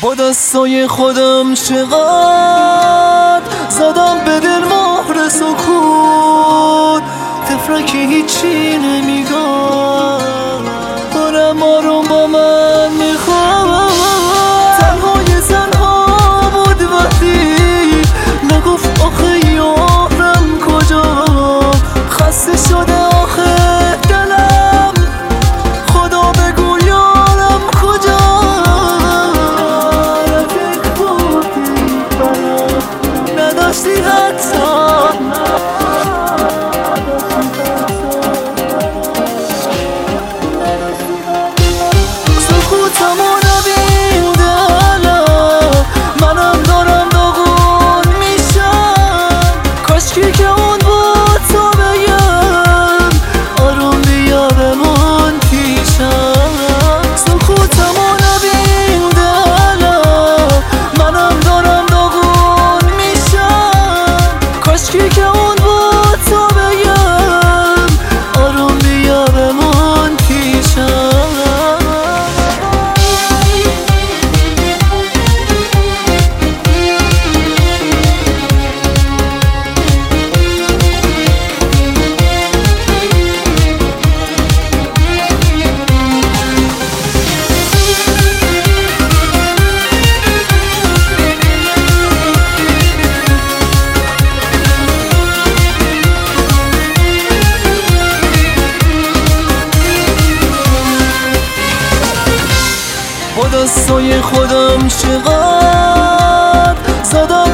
با دستای خودم چقدر زدم به دل مهر سکوت، تفرکی هیچی نمیگم، دارم آروم با من میخوام. تنها بود وقتی نگفت آخه یارم کجا، خسته شده آخه دلم، خدا بگو یارم کجا. رفیق بودی برام نداشتی حتی، سکوتمو نبین دلم، منم دارم داغون میشم، کاشکی که اون بود تو بگم آروم بیا بمون پیشم. سکوتمو نبین دلم، منم دارم داغون میشم، کاشکی که اون بود تو بگم آروم بیا بمون پیشم. با دستای خودم چقدر زدم